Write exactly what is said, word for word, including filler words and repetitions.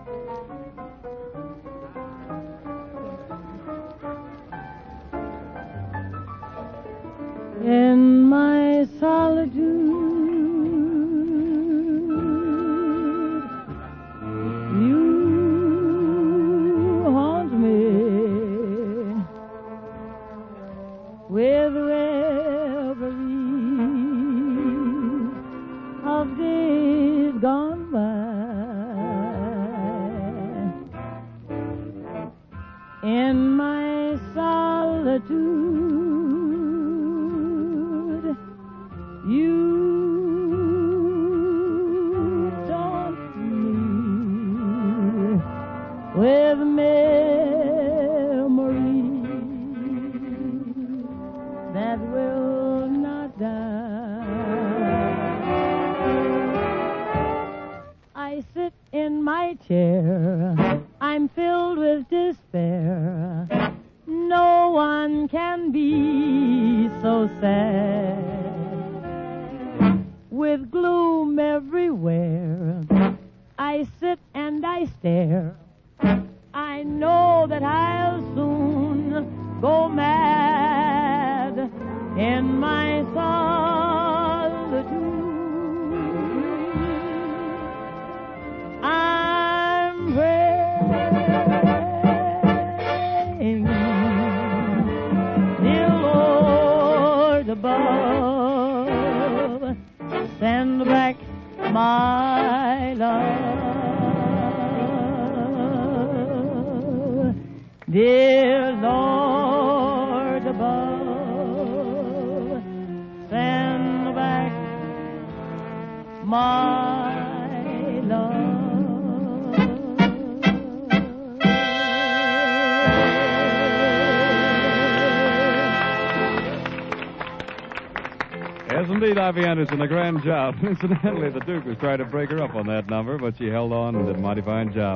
In my solitude, you haunt me with reveries of days gone by. In my solitude, you taunt me with memories that will not die. I sit in my chair, I'm filled with despair. No one can be so sad. With gloom everywhere, I sit and I stare. I know that I'll soon go mad in my solitude. I'm praying, dear Lord above, send back my love. Dear Lord above, send back my love. Yes, indeed, Ivy Anderson, a grand job. Incidentally, the Duke was trying to break her up on that number, but she held on and did a mighty fine job.